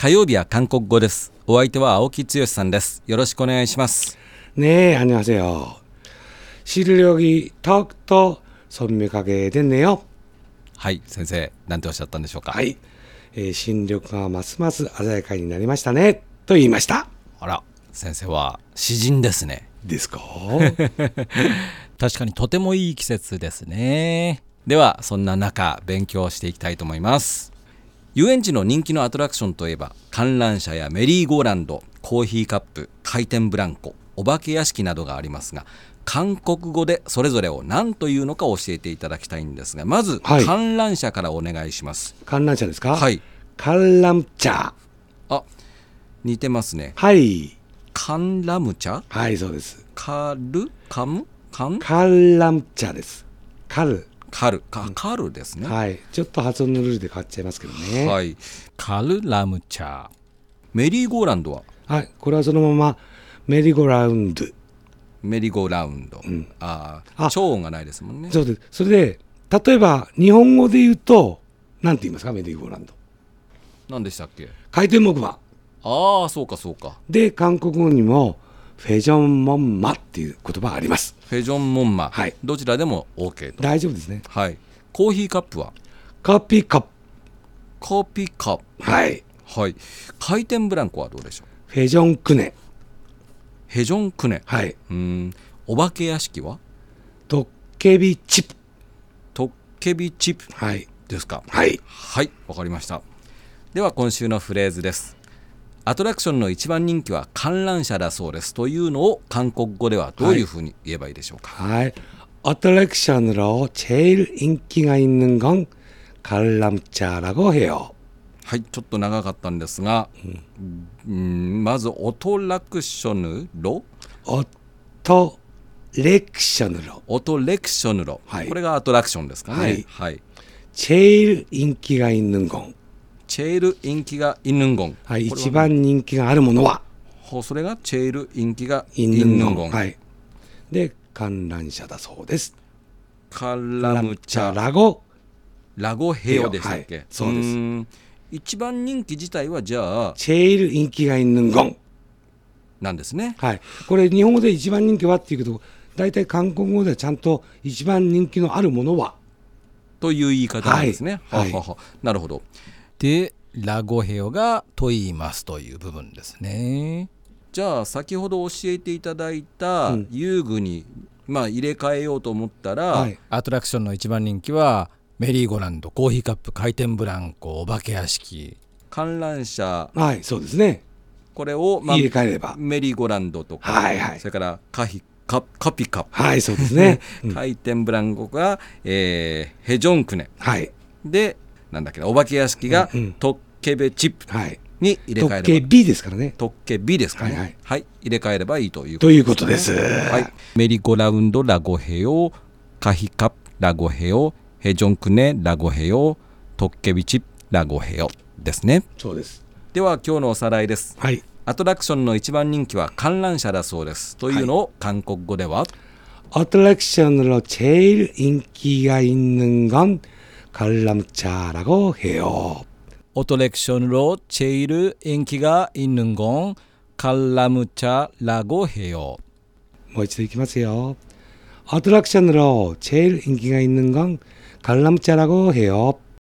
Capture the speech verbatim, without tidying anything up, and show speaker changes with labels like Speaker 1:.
Speaker 1: 火曜日は韓国語です。お相手は青木剛さんです。よろしくお願いします。
Speaker 2: 네, 안녕하세요. 실력이 더욱더 선명하게 됐네요.
Speaker 1: はい、先生、なんておっしゃったんでしょうか。
Speaker 2: はい、えー、新緑がますます鮮やかになりましたねと言いました。
Speaker 1: あら、先生は詩人ですね。
Speaker 2: ですか？
Speaker 1: 確かにとてもいい季節ですね。では、そんな中、勉強していきたいと思います。遊園地の人気のアトラクションといえば、観覧車やメリーゴーランド、コーヒーカップ、回転ブランコ、お化け屋敷などがありますが、韓国語でそれぞれを何というのか教えていただきたいんですが、まず、はい、観覧車からお願いします。
Speaker 2: 観覧車ですか？
Speaker 1: はい。
Speaker 2: 観覧車。
Speaker 1: あ、似てますね。
Speaker 2: はい。
Speaker 1: 観覧車？
Speaker 2: はい、そうです。
Speaker 1: カル？カム？カン？
Speaker 2: 観覧車です。カル。
Speaker 1: カル、かカルですね。
Speaker 2: はい。ちょっと発音のルールで変わっちゃいますけどね。
Speaker 1: はい。カルラムチャー。メリーゴーランドは？
Speaker 2: はい。これはそのままメリーゴーラウンド。
Speaker 1: メリーゴーラウンド。うん、ああ、超音がないですもんね。
Speaker 2: そうです。それで、例えば日本語で言うと、なんて言いますか、メリーゴーランド。
Speaker 1: 何でしたっけ？
Speaker 2: 回転木馬。
Speaker 1: ああ、そうかそうか。
Speaker 2: で、韓国語にも、フェジョンモンマっていう言葉があります。
Speaker 1: フェジョンモンマ、
Speaker 2: はい、
Speaker 1: どちらでも OK と。
Speaker 2: 大丈夫ですね。
Speaker 1: はい。コーヒーカップは？
Speaker 2: コピーカップ。
Speaker 1: コピーカップ。
Speaker 2: はい。
Speaker 1: はい。回転ブランコはどうでしょう？
Speaker 2: フェジョンクネ。
Speaker 1: フェジョンクネ。
Speaker 2: はい。
Speaker 1: うん。お化け屋敷は？
Speaker 2: トッケビチップ。
Speaker 1: トッケビチップ。
Speaker 2: はい。
Speaker 1: ですか。
Speaker 2: はい。
Speaker 1: はい。わかりました。では今週のフレーズです。アトラクションの一番人気は観覧車だそうですというのを韓国語ではどういうふうに言えばいいでしょうか？
Speaker 2: はい。アトラクションの제일 인기가 있는 건 관람차라고 해요。
Speaker 1: はい、ちょっと長かったんですが、うんうん、まずオトラクショヌロ
Speaker 2: オトレクショヌロ
Speaker 1: オトレクショヌロ、はい、これがアトラクションですかね。はい、はい、
Speaker 2: 제일 인기가 있는 건
Speaker 1: チェールインキがイヌンゴン、
Speaker 2: はい、一番人気があるものは
Speaker 1: それがチェールインキがイヌンゴン、
Speaker 2: はい、で観覧車だそうです。
Speaker 1: カラムチャ
Speaker 2: ラゴ
Speaker 1: ラゴヘヨでしたっけ？はい、
Speaker 2: そうです。
Speaker 1: 一番人気自体はじゃあ
Speaker 2: チェールインキがイヌンゴン
Speaker 1: なんですね。
Speaker 2: はい、これ日本語で一番人気はっていうけど、大体韓国語ではちゃんと一番人気のあるものは
Speaker 1: という言い方なんですね。
Speaker 2: はい、
Speaker 1: ははは、なるほど。で、ラゴヘヨがと言いますという部分ですね。じゃあ先ほど教えていただいた遊具に、うん、まあ、入れ替えようと思ったら、はい、アトラクションの一番人気はメリーゴーランド、コーヒーカップ、回転ブランコ、お化け屋敷、観覧車、
Speaker 2: はい、そうですね。 これを、まあ、入れ替えれば
Speaker 1: メリーゴーランドとか、
Speaker 2: はいはい、
Speaker 1: それからカヒカカピカップ、
Speaker 2: はい、そうですね。
Speaker 1: 回転ブランコが、えー、ヘジョンクネ、
Speaker 2: はい、
Speaker 1: でなんだっけな、お化け屋敷が、うんうん、トッケベチップに入れ替えれば、
Speaker 2: トッケビですからね。
Speaker 1: トッケビですかね。はい、はいはい、入れ替えればいいということです、ね、
Speaker 2: ということです。
Speaker 1: はい、メリーゴーラウンドラゴヘヨ、カヒカップラゴヘヨ、ヘジョンクネラゴヘヨ、トッケビチップラゴヘヨですね。
Speaker 2: そうです。
Speaker 1: では今日のおさらいです。
Speaker 2: はい。
Speaker 1: アトラクションの一番人気は観覧車だそうですというのを韓国語では、
Speaker 2: アトラクションの제일 인기가 있는 건 관람차라고 해요。
Speaker 1: オトレクションの제일 인기가 있는 건 관람차라고 해요。
Speaker 2: もう一度いきますよ。アトラクションの제일 인기가 있는 건 관람차라고 해요。